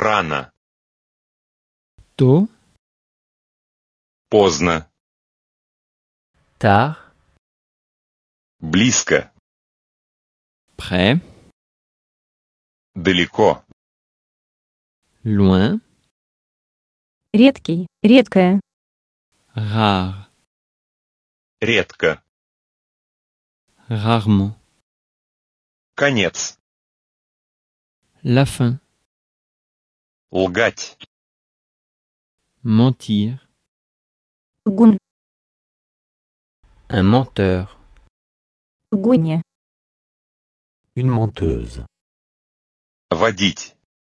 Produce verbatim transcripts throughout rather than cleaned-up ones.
Рано. Tôt. Поздно. Tard. Близко. Près. Далеко. Loin. Редкий, редкая. Rare. Редко. Rarement. Конец. La fin. Лгать. Mentir. Гун, Un menteur. гуня. Une menteuse. Водить.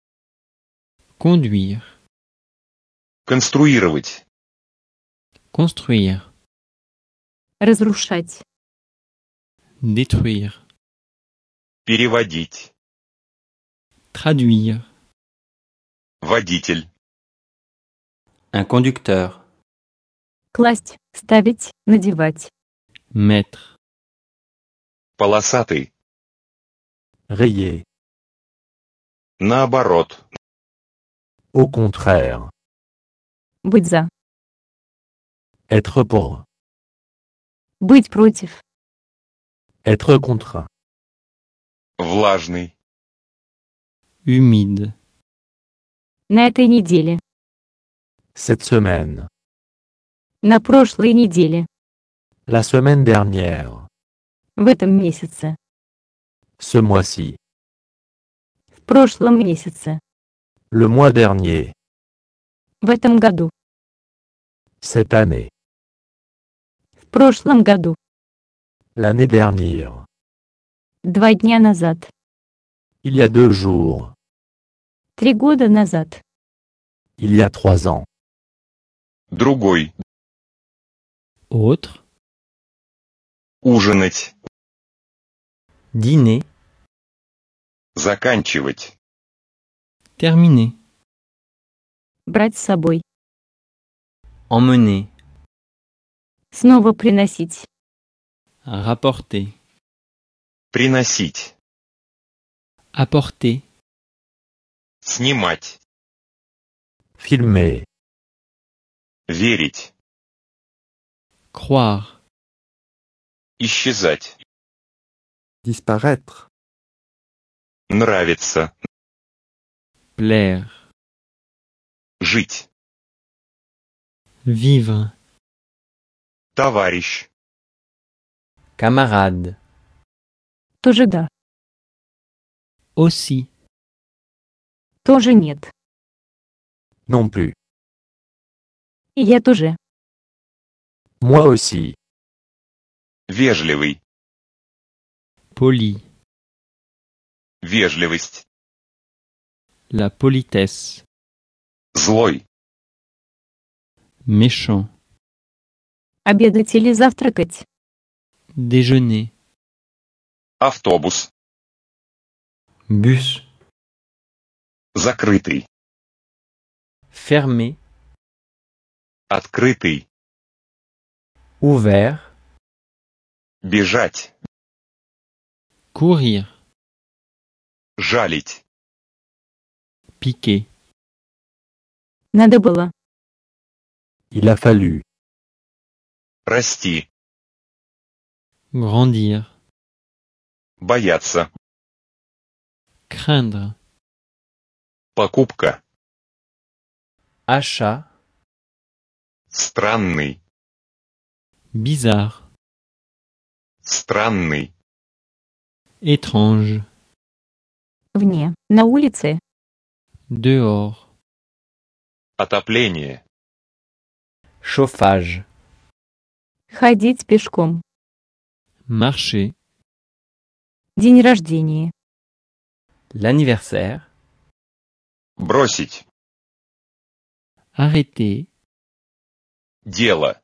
Conduire. Конструировать. Construire. Разрушать. Détruire. Переводить. Traduire. Водитель. Un conducteur. Класть, ставить, надевать. Mettre. Полосатый. Rayer. Наоборот. Au contraire. Быть за. Être pour. Быть против. Être contre. Влажный. Humide. На этой неделе. Cette semaine. На прошлой неделе. La semaine dernière. В этом месяце. Ce mois-ci. В прошлом месяце. Le mois dernier. В этом году. Cette année. В прошлом году. L'année dernière. Два дня назад. Il y a deux jours. Три года назад. Il y a trois ans. Другой. Autre. Ужинать. Dîner. Заканчивать. Terminer. Брать с собой. Emmener. Снова приносить. Rapporter. Приносить. Apporter. Снимать. Filmer. Верить. Croire. Исчезать. Disparaître. Нравится. Plaire. Жить. Vivre. Товарищ. Camarade. Тоже да. Aussi. Тоже нет. Non plus. И я тоже. Moi aussi. Вежливый. Poli. Вежливость. La politesse. Злой. Méchant. Обедать или завтракать. Déjeuner. Автобус. Bus. Закрытый. Fermé. Открытый. Ouvert. Бежать. Courir. Жалить. Piquer. Надо было. Il a fallu. Расти. Grandir. Бояться. Craindre. Покупка. Achat. Странный. Bizarre. Странный. Étrange. Вне. На улице. Dehors. Отопление. Chauffage. Ходить пешком. Marcher. День рождения. L'anniversaire. Бросить. Arrêter. Дело.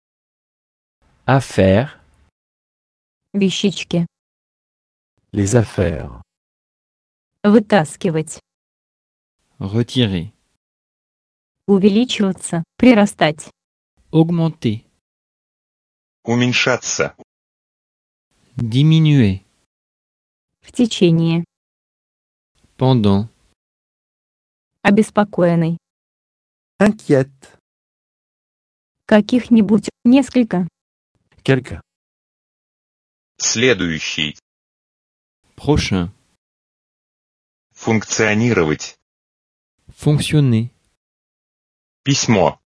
Affaire. Вещички. Les affaires. Вытаскивать. Retirer. Увеличиваться. Прирастать. Augmenter. Уменьшаться. Diminuer. В течение. Pendant. Обеспокоенный. Inquiète. Каких-нибудь несколько. Quelqu'un. Следующий. Prochain. Функционировать. Fonctionner. Письмо.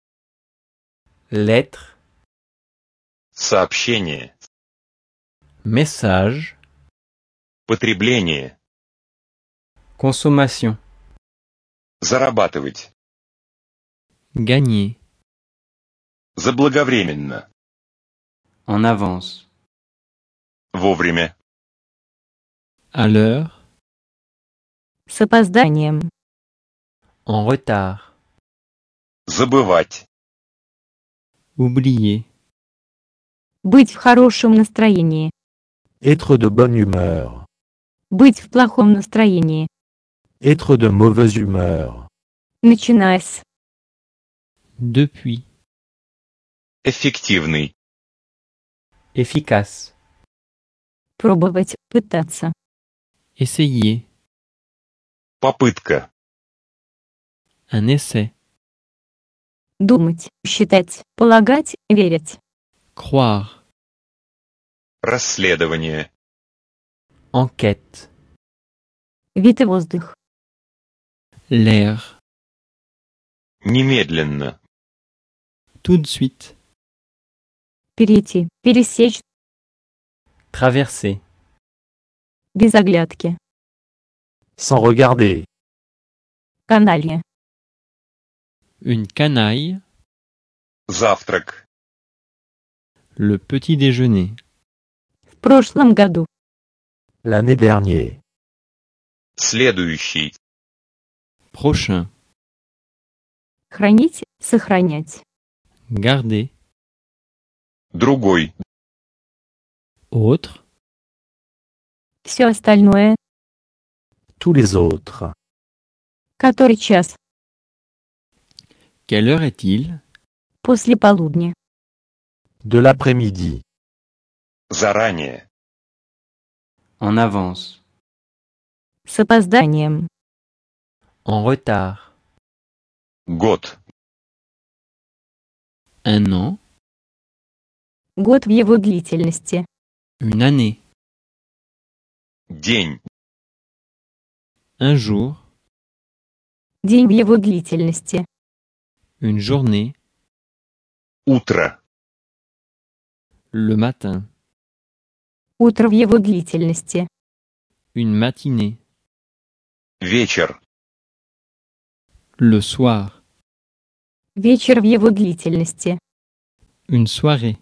Lettre. Сообщение. Message. Потребление. Consommation. Зарабатывать. Gagner. Заблаговременно. En avance. Вовремя. À l'heure. С опозданием. En retard. Забывать. Oublier. Быть в хорошем настроении. Être de bonne humeur. Быть в плохом настроении. Être de mauvaise humeur. Начиная с. Depuis. Эффективный. Efficace. Пробовать, пытаться. Essayer. Попытка. Un essai. Думать, считать, полагать, верить. Croire. Расследование. Enquête. Вид и воздух. L'air. Немедленно. Tout de suite. Перейти, пересечь, Traverser. без оглядки. Sans regarder. Каналья. Une canaille. Завтрак. Le petit déjeuner. В прошлом году. L'année dernière. Следующий. Prochain. Хранить, сохранять. Garder. Другой. Autre. Все остальное. Tous les autres. Который час. Quelle heure est-il? После полудня. De l'après-midi. Заранее. En avance. С опозданием. En retard. Год. Un an. Год в его длительности. Une année. День. Un jour. День в его длительности. Une journée. Утро. Le matin. Утро в его длительности. Une matinée. Вечер. Le soir. Вечер в его длительности. Une soirée.